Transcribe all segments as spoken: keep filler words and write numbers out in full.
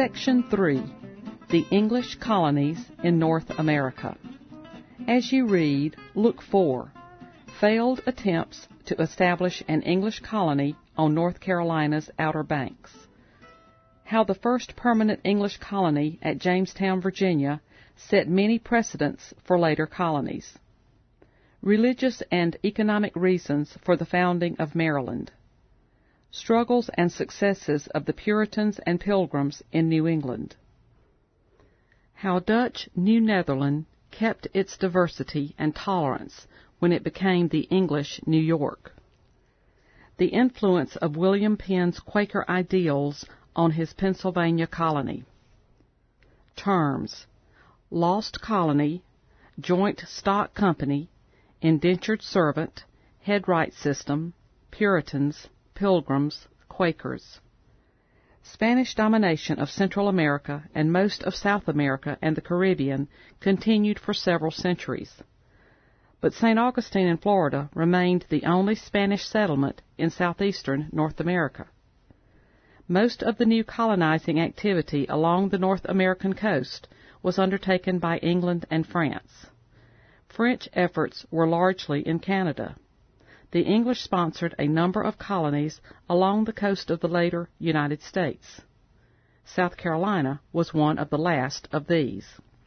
Section three. The English Colonies in North America. As you read, look for failed attempts to establish an English colony on North Carolina's Outer Banks. How the first permanent English colony at Jamestown, Virginia, set many precedents for later colonies. Religious and economic reasons for the founding of Maryland. Struggles and successes of the Puritans and Pilgrims in New England. How Dutch New Netherland kept its diversity and tolerance when it became the English New York. The influence of William Penn's Quaker ideals on his Pennsylvania colony. Terms: lost colony, joint stock company, indentured servant, headright system, Puritans, Pilgrims, Quakers. Spanish domination of Central America and most of South America and the Caribbean continued for several centuries. But Saint Augustine in Florida remained the only Spanish settlement in southeastern North America. Most of the new colonizing activity along the North American coast was undertaken by England and France. French efforts were largely in Canada. The English sponsored a number of colonies along the coast of the later United States. South Carolina was one of the last of these.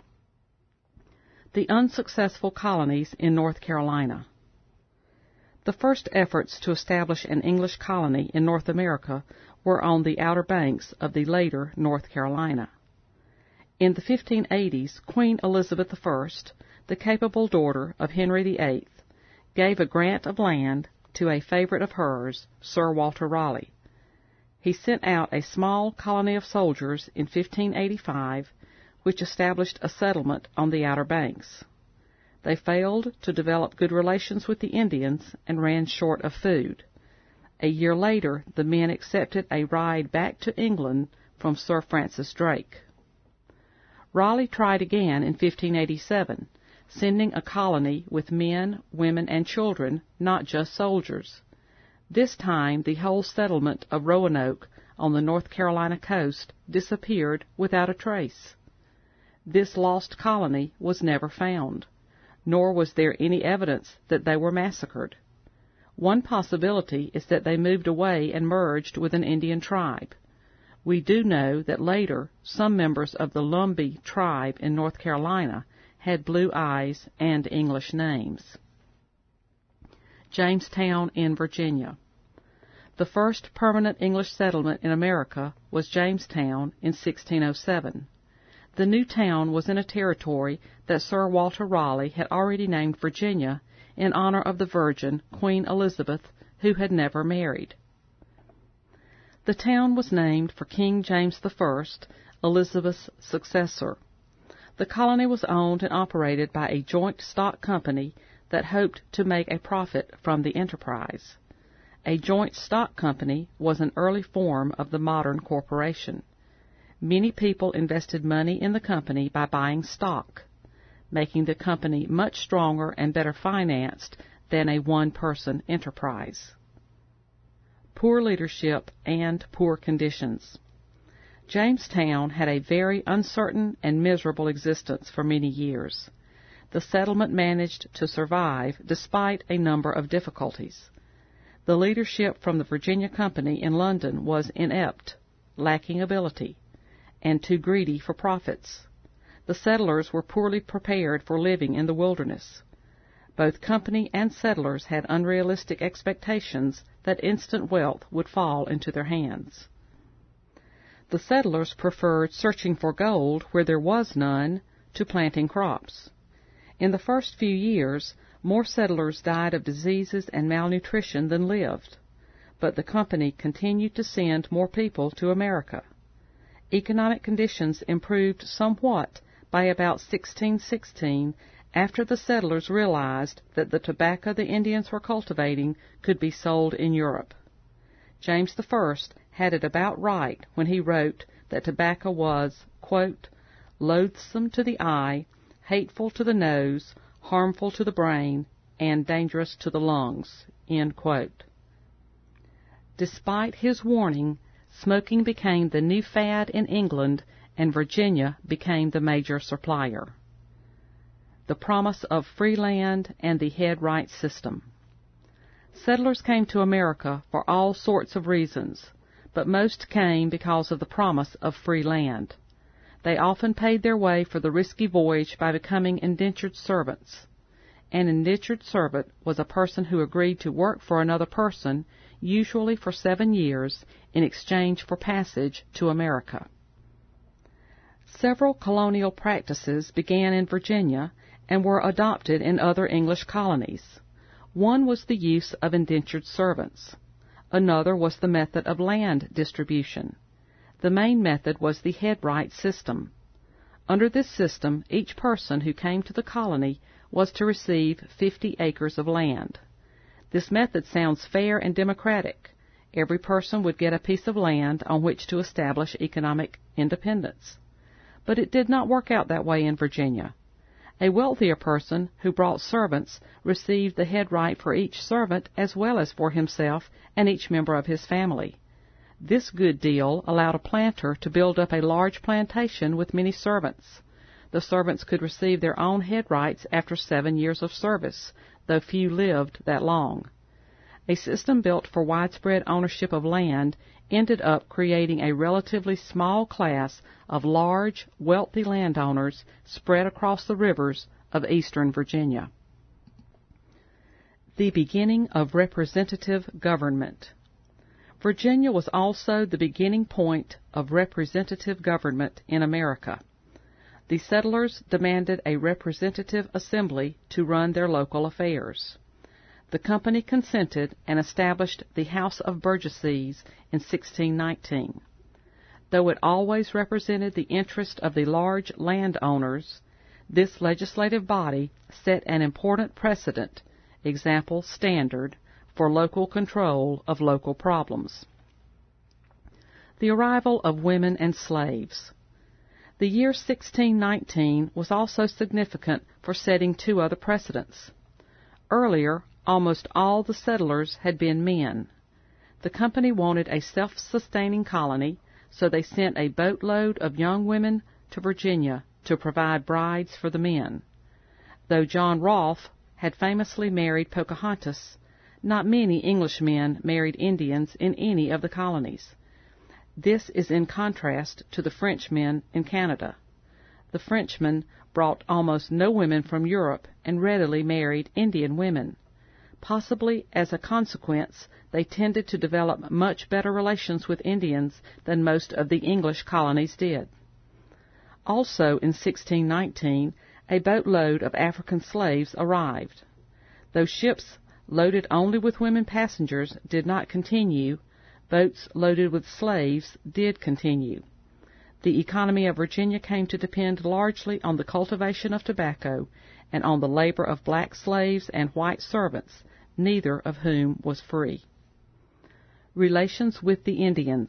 The unsuccessful colonies in North Carolina. The first efforts to establish an English colony in North America were on the Outer Banks of the later North Carolina. In the fifteen eighties, Queen Elizabeth the First, the capable daughter of Henry the Eighth, gave a grant of land to a favorite of hers, Sir Walter Raleigh. He sent out a small colony of soldiers in fifteen eighty-five, which established a settlement on the Outer Banks. They failed to develop good relations with the Indians and ran short of food. A year later, the men accepted a ride back to England from Sir Francis Drake. Raleigh tried again in fifteen eighty-seven, sending a colony with men, women, and children, not just soldiers. This time the whole settlement of Roanoke on the North Carolina coast disappeared without a trace. This lost colony was never found, nor was there any evidence that they were massacred. One possibility is that they moved away and merged with an Indian tribe. We do know that later some members of the Lumbee tribe in North Carolina had blue eyes and English names. Jamestown in Virginia. The first permanent English settlement in America was Jamestown in sixteen oh seven. The new town was in a territory that Sir Walter Raleigh had already named Virginia in honor of the Virgin, Queen Elizabeth, who had never married. The town was named for King James the First, Elizabeth's successor. The colony was owned and operated by a joint stock company that hoped to make a profit from the enterprise. A joint stock company was an early form of the modern corporation. Many people invested money in the company by buying stock, making the company much stronger and better financed than a one-person enterprise. Poor leadership and poor conditions. Jamestown had a very uncertain and miserable existence for many years. The settlement managed to survive despite a number of difficulties. The leadership from the Virginia Company in London was inept, lacking ability, and too greedy for profits. The settlers were poorly prepared for living in the wilderness. Both company and settlers had unrealistic expectations that instant wealth would fall into their hands. The settlers preferred searching for gold where there was none to planting crops. In the first few years, more settlers died of diseases and malnutrition than lived, but the company continued to send more people to America. Economic conditions improved somewhat by about sixteen sixteen, after the settlers realized that the tobacco the Indians were cultivating could be sold in Europe. James the First had it about right when he wrote that tobacco was, quote, loathsome to the eye, hateful to the nose, harmful to the brain, and dangerous to the lungs, end quote. Despite his warning, smoking became the new fad in England, and Virginia became the major supplier. The promise of free land and the head right system. Settlers came to America for all sorts of reasons, but most came because of the promise of free land. They often paid their way for the risky voyage by becoming indentured servants. An indentured servant was a person who agreed to work for another person, usually for seven years, in exchange for passage to America. Several colonial practices began in Virginia and were adopted in other English colonies. One was the use of indentured servants. Another was the method of land distribution. The main method was the head right system. Under this system, each person who came to the colony was to receive fifty acres of land. This method sounds fair and democratic. Every person would get a piece of land on which to establish economic independence. But it did not work out that way in Virginia. A wealthier person who brought servants received the head right for each servant as well as for himself and each member of his family. This good deal allowed a planter to build up a large plantation with many servants. The servants could receive their own head rights after seven years of service, though few lived that long. A system built for widespread ownership of land ended up creating a relatively small class of large, wealthy landowners spread across the rivers of eastern Virginia. The beginning of representative government. Virginia was also the beginning point of representative government in America. The settlers demanded a representative assembly to run their local affairs. The company consented and established the House of Burgesses in sixteen nineteen. Though it always represented the interest of the large landowners, this legislative body set an important precedent, example standard, for local control of local problems. The arrival of women and slaves. The year sixteen nineteen was also significant for setting two other precedents. Earlier, almost all the settlers had been men. The company wanted a self-sustaining colony, so they sent a boatload of young women to Virginia to provide brides for the men. Though John Rolfe had famously married Pocahontas, not many Englishmen married Indians in any of the colonies. This is in contrast to the Frenchmen in Canada. The Frenchmen brought almost no women from Europe and readily married Indian women. Possibly as a consequence, they tended to develop much better relations with Indians than most of the English colonies did. Also in sixteen nineteen, a boatload of African slaves arrived. Though ships loaded only with women passengers did not continue, boats loaded with slaves did continue. The economy of Virginia came to depend largely on the cultivation of tobacco and on the labor of black slaves and white servants, neither of whom was free. Relations with the Indians.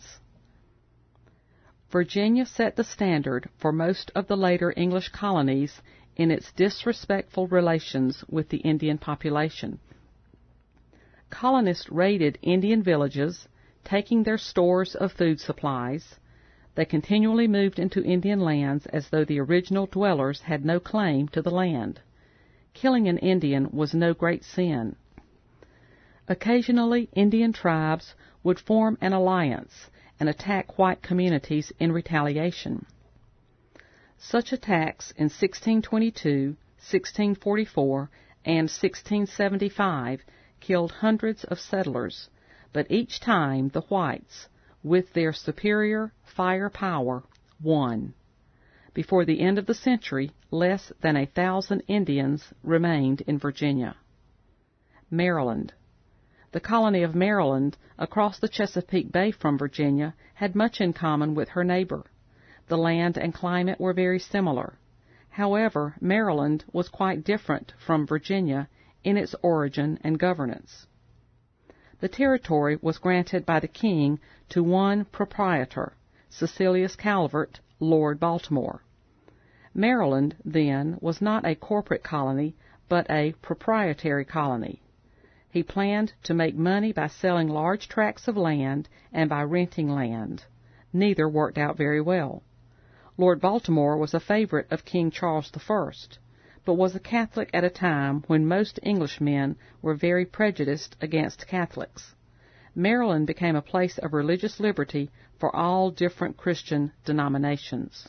Virginia set the standard for most of the later English colonies in its disrespectful relations with the Indian population. Colonists raided Indian villages, taking their stores of food supplies. They continually moved into Indian lands as though the original dwellers had no claim to the land. Killing an Indian was no great sin. Occasionally, Indian tribes would form an alliance and attack white communities in retaliation. Such attacks in sixteen twenty-two, sixteen forty-four, and sixteen seventy-five killed hundreds of settlers, but each time the whites, with their superior fire power, won. Before the end of the century, less than a thousand Indians remained in Virginia. Maryland. The colony of Maryland, across the Chesapeake Bay from Virginia, had much in common with her neighbor. The land and climate were very similar. However, Maryland was quite different from Virginia in its origin and governance. The territory was granted by the king to one proprietor, Cecilius Calvert, Lord Baltimore. Maryland, then, was not a corporate colony, but a proprietary colony. He planned to make money by selling large tracts of land and by renting land. Neither worked out very well. Lord Baltimore was a favorite of King Charles the First, but was a Catholic at a time when most Englishmen were very prejudiced against Catholics. Maryland became a place of religious liberty for all different Christian denominations.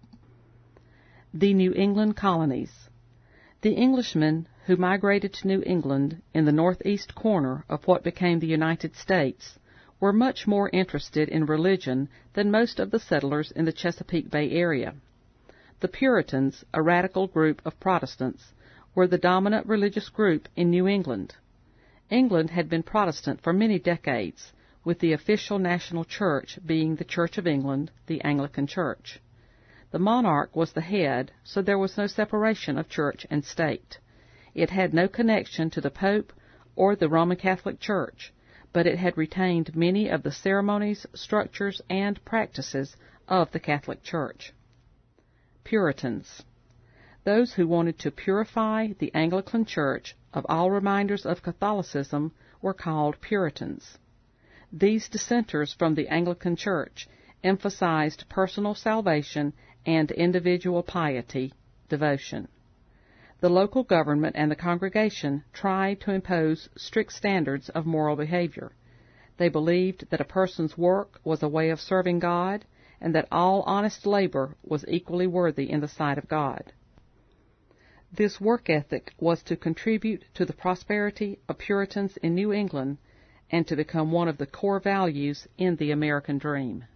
The New England Colonies. The Englishmen who migrated to New England in the northeast corner of what became the United States were much more interested in religion than most of the settlers in the Chesapeake Bay area. The Puritans, a radical group of Protestants, were the dominant religious group in New England. England had been Protestant for many decades, with the official national church being the Church of England, the Anglican Church. The monarch was the head, so there was no separation of church and state. It had no connection to the Pope or the Roman Catholic Church, but it had retained many of the ceremonies, structures, and practices of the Catholic Church. Puritans. Those who wanted to purify the Anglican Church of all reminders of Catholicism were called Puritans. These dissenters from the Anglican Church emphasized personal salvation and individual piety, devotion. The local government and the congregation tried to impose strict standards of moral behavior. They believed that a person's work was a way of serving God, and that all honest labor was equally worthy in the sight of God. This work ethic was to contribute to the prosperity of Puritans in New England and to become one of the core values in the American dream.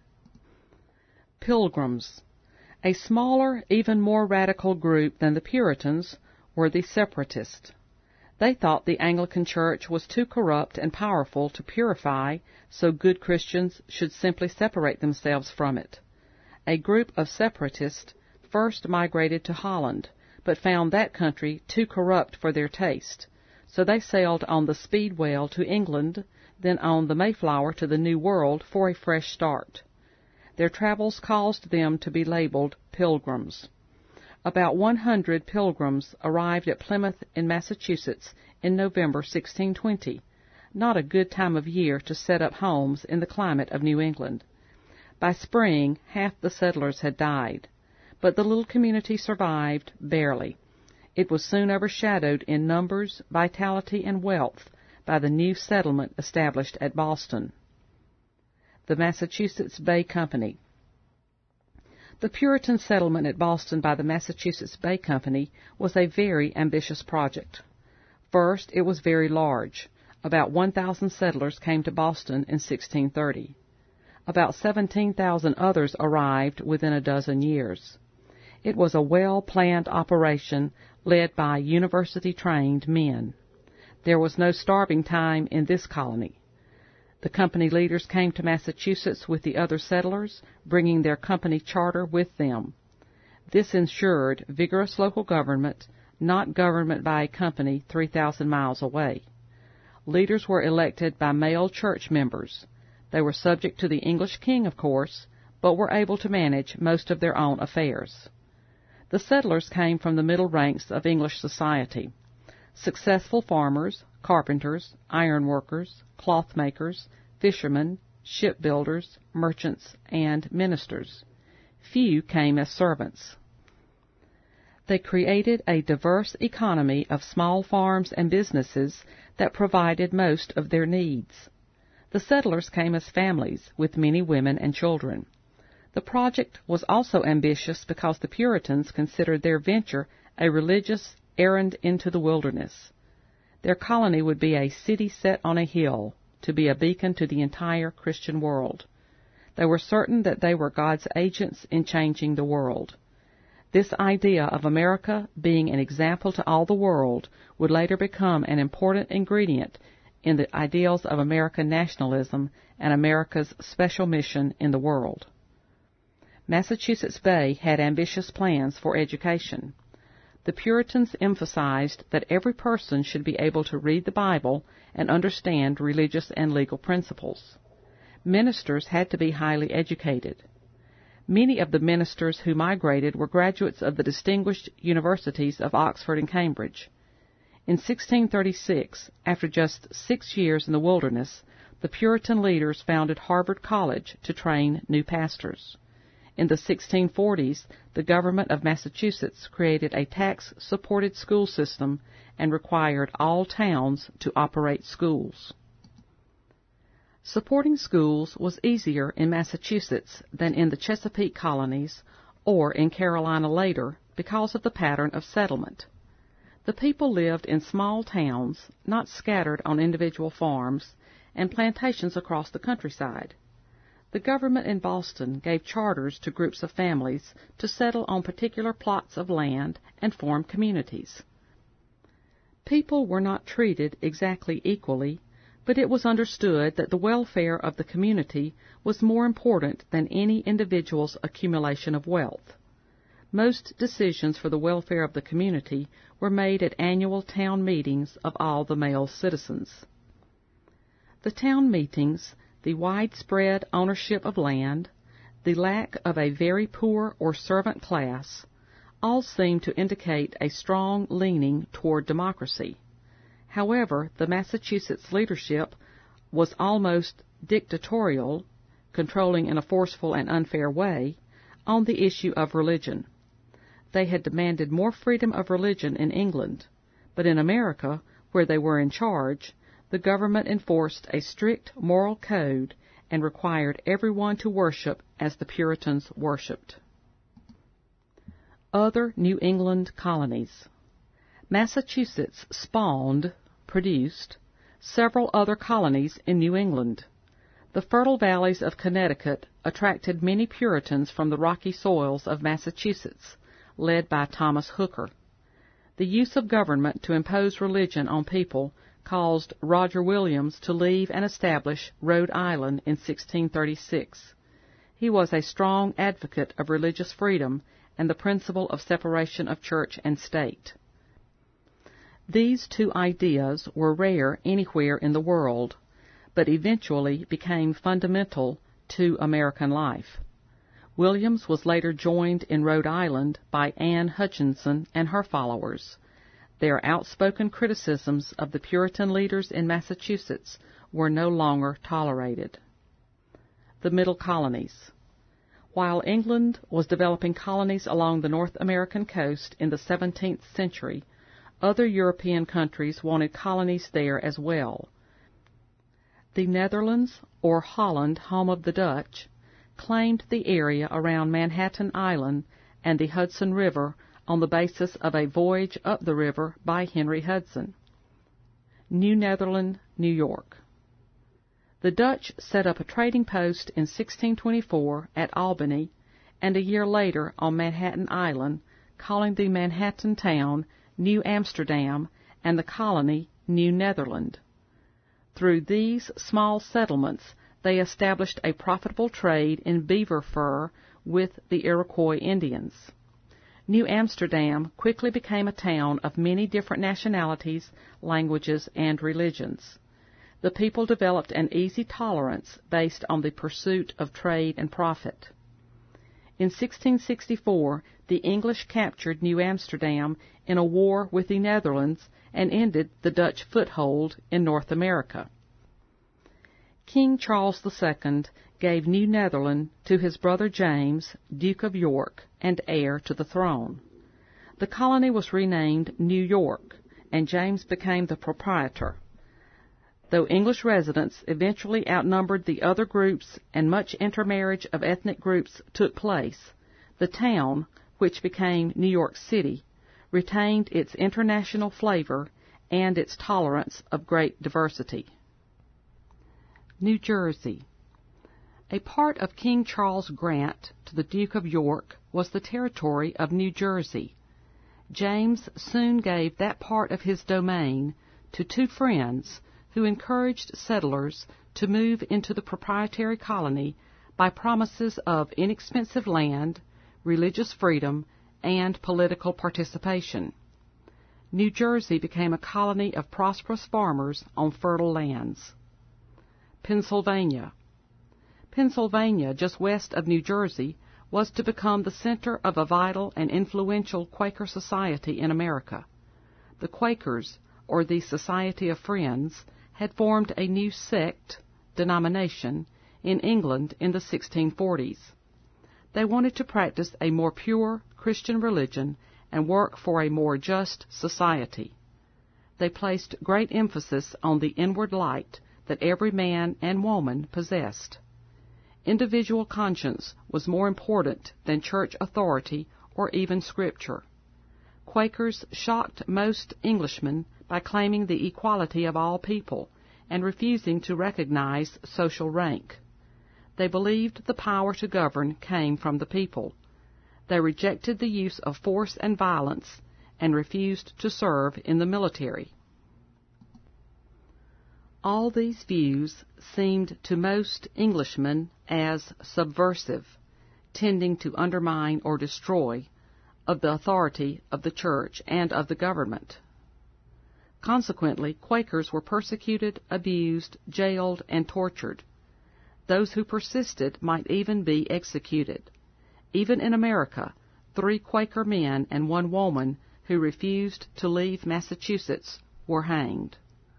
Pilgrims. A smaller, even more radical group than the Puritans were the Separatists. They thought the Anglican Church was too corrupt and powerful to purify, so good Christians should simply separate themselves from it. A group of Separatists first migrated to Holland, but found that country too corrupt for their taste, so they sailed on the Speedwell to England, then on the Mayflower to the New World for a fresh start. Their travels caused them to be labeled Pilgrims. About one hundred Pilgrims arrived at Plymouth in Massachusetts in November sixteen twenty, not a good time of year to set up homes in the climate of New England. By spring, half the settlers had died, but the little community survived barely. It was soon overshadowed in numbers, vitality, and wealth by the new settlement established at Boston. The Massachusetts Bay Company. The Puritan settlement at Boston by the Massachusetts Bay Company was a very ambitious project. First, it was very large. About one thousand settlers came to Boston in sixteen thirty. About seventeen thousand others arrived within a dozen years. It was a well-planned operation led by university-trained men. There was no starving time in this colony. The company leaders came to Massachusetts with the other settlers, bringing their company charter with them. This ensured vigorous local government, not government by a company three thousand miles away. Leaders were elected by male church members. They were subject to the English king, of course, but were able to manage most of their own affairs. The settlers came from the middle ranks of English society. Successful farmers, carpenters, ironworkers, cloth-makers, fishermen, shipbuilders, merchants, and ministers. Few came as servants. They created a diverse economy of small farms and businesses that provided most of their needs. The settlers came as families, with many women and children. The project was also ambitious because the Puritans considered their venture a religious errand into the wilderness. Their colony would be a city set on a hill, to be a beacon to the entire Christian world. They were certain that they were God's agents in changing the world. This idea of America being an example to all the world would later become an important ingredient in the ideals of American nationalism and America's special mission in the world. Massachusetts Bay had ambitious plans for education. The Puritans emphasized that every person should be able to read the Bible and understand religious and legal principles. Ministers had to be highly educated. Many of the ministers who migrated were graduates of the distinguished universities of Oxford and Cambridge. In sixteen thirty-six, after just six years in the wilderness, the Puritan leaders founded Harvard College to train new pastors. In the sixteen forties, the government of Massachusetts created a tax-supported school system and required all towns to operate schools. Supporting schools was easier in Massachusetts than in the Chesapeake colonies or in Carolina later because of the pattern of settlement. The people lived in small towns, not scattered on individual farms, and plantations across the countryside. The government in Boston gave charters to groups of families to settle on particular plots of land and form communities. People were not treated exactly equally, but it was understood that the welfare of the community was more important than any individual's accumulation of wealth. Most decisions for the welfare of the community were made at annual town meetings of all the male citizens. The town meetings, the widespread ownership of land, the lack of a very poor or servant class, all seem to indicate a strong leaning toward democracy. However, the Massachusetts leadership was almost dictatorial, controlling in a forceful and unfair way, on the issue of religion. They had demanded more freedom of religion in England, but in America, where they were in charge, the government enforced a strict moral code and required everyone to worship as the Puritans worshipped. Other New England colonies. Massachusetts spawned, produced, several other colonies in New England. The fertile valleys of Connecticut attracted many Puritans from the rocky soils of Massachusetts, led by Thomas Hooker. The use of government to impose religion on people caused Roger Williams to leave and establish Rhode Island in sixteen thirty-six. He was a strong advocate of religious freedom and the principle of separation of church and state. These two ideas were rare anywhere in the world, but eventually became fundamental to American life. Williams was later joined in Rhode Island by Anne Hutchinson and her followers. Their outspoken criticisms of the Puritan leaders in Massachusetts were no longer tolerated. The Middle Colonies. While England was developing colonies along the North American coast in the seventeenth century, other European countries wanted colonies there as well. The Netherlands, or Holland, home of the Dutch, claimed the area around Manhattan Island and the Hudson River on the basis of a voyage up the river by Henry Hudson. New Netherland, New York. The Dutch set up a trading post in sixteen twenty-four at Albany and a year later on Manhattan Island, calling the Manhattan town New Amsterdam and the colony New Netherland. Through these small settlements, they established a profitable trade in beaver fur with the Iroquois Indians. New Amsterdam quickly became a town of many different nationalities, languages, and religions. The people developed an easy tolerance based on the pursuit of trade and profit. In sixteen sixty-four, the English captured New Amsterdam in a war with the Netherlands and ended the Dutch foothold in North America. King Charles the Second gave New Netherland to his brother James, Duke of York, and heir to the throne. The colony was renamed New York, and James became the proprietor. Though English residents eventually outnumbered the other groups and much intermarriage of ethnic groups took place, the town, which became New York City, retained its international flavor and its tolerance of great diversity. New Jersey. A part of King Charles' grant to the Duke of York was the territory of New Jersey. James soon gave that part of his domain to two friends who encouraged settlers to move into the proprietary colony by promises of inexpensive land, religious freedom, and political participation. New Jersey became a colony of prosperous farmers on fertile lands. Pennsylvania. Pennsylvania, just west of New Jersey, was to become the center of a vital and influential Quaker society in America. The Quakers, or the Society of Friends, had formed a new sect, denomination, in England in the sixteen forties. They wanted to practice a more pure Christian religion and work for a more just society. They placed great emphasis on the inward light that every man and woman possessed. Individual conscience was more important than church authority or even Scripture. Quakers shocked most Englishmen by claiming the equality of all people and refusing to recognize social rank. They believed the power to govern came from the people. They rejected the use of force and violence and refused to serve in the military. All these views seemed to most Englishmen as subversive, tending to undermine or destroy of the authority of the church and of the government. Consequently, Quakers were persecuted, abused, jailed, and tortured. Those who persisted might even be executed. Even in America, three Quaker men and one woman who refused to leave Massachusetts were hanged.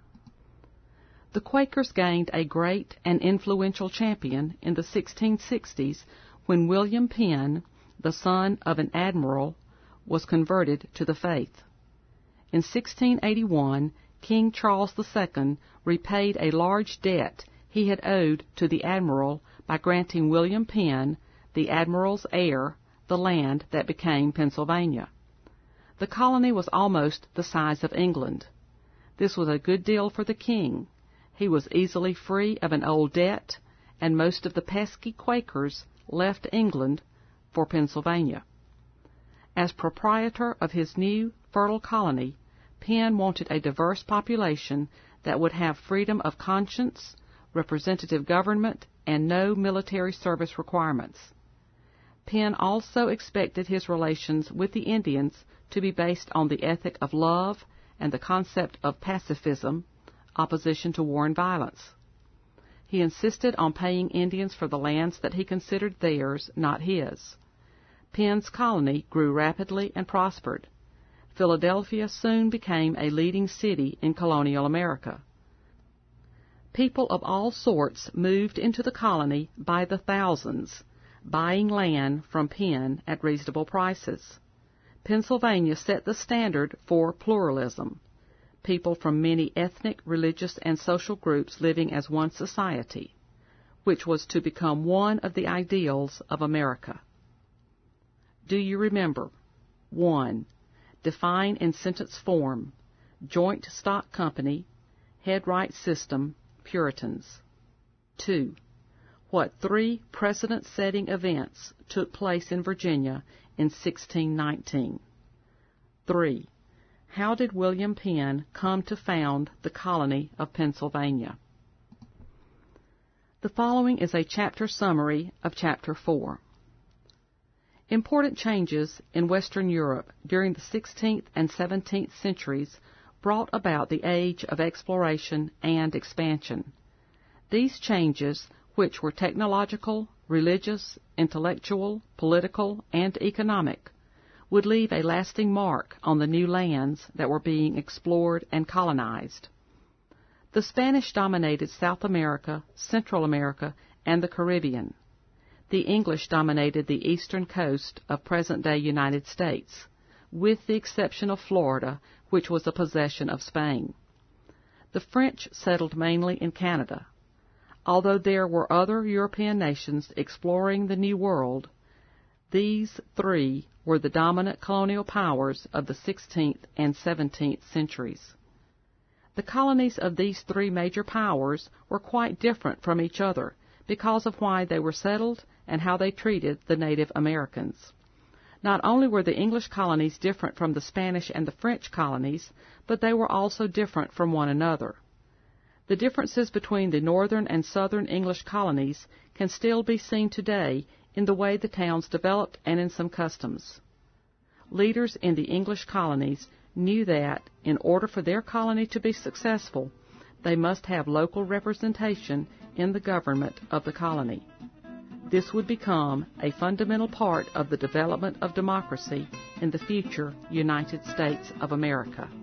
The Quakers gained a great and influential champion in the sixteen sixties when William Penn, the son of an admiral, was converted to the faith. In sixteen eighty-one, King Charles the Second repaid a large debt he had owed to the admiral by granting William Penn, the admiral's heir, the land that became Pennsylvania. The colony was almost the size of England. This was a good deal for the king. He was easily free of an old debt, and most of the pesky Quakers left England for Pennsylvania. As proprietor of his new fertile colony, Penn wanted a diverse population that would have freedom of conscience, representative government, and no military service requirements. Penn also expected his relations with the Indians to be based on the ethic of love and the concept of pacifism, opposition to war and violence. He insisted on paying Indians for the lands that he considered theirs, not his. Penn's colony grew rapidly and prospered. Philadelphia soon became a leading city in colonial America. People of all sorts moved into the colony by the thousands, buying land from Penn at reasonable prices. Pennsylvania set the standard for pluralism. People from many ethnic, religious, and social groups living as one society, which was to become one of the ideals of America. Do you remember? one. Define in sentence form: joint stock company, headright system, Puritans. two. What three precedent-setting events took place in Virginia in sixteen nineteen? three. How did William Penn come to found the colony of Pennsylvania? The following is a chapter summary of Chapter four. Important changes in Western Europe during the sixteenth and seventeenth centuries brought about the age of exploration and expansion. These changes, which were technological, religious, intellectual, political, and economic, would leave a lasting mark on the new lands that were being explored and colonized. The Spanish dominated South America, Central America, and the Caribbean. The English dominated the eastern coast of present-day United States, with the exception of Florida, which was a possession of Spain. The French settled mainly in Canada. Although there were other European nations exploring the New World, these three were the dominant colonial powers of the sixteenth and seventeenth centuries. The colonies of these three major powers were quite different from each other because of why they were settled and how they treated the Native Americans. Not only were the English colonies different from the Spanish and the French colonies, but they were also different from one another. The differences between the northern and southern English colonies can still be seen today in the way the towns developed and in some customs. Leaders in the English colonies knew that, in order for their colony to be successful, they must have local representation in the government of the colony. This would become a fundamental part of the development of democracy in the future United States of America.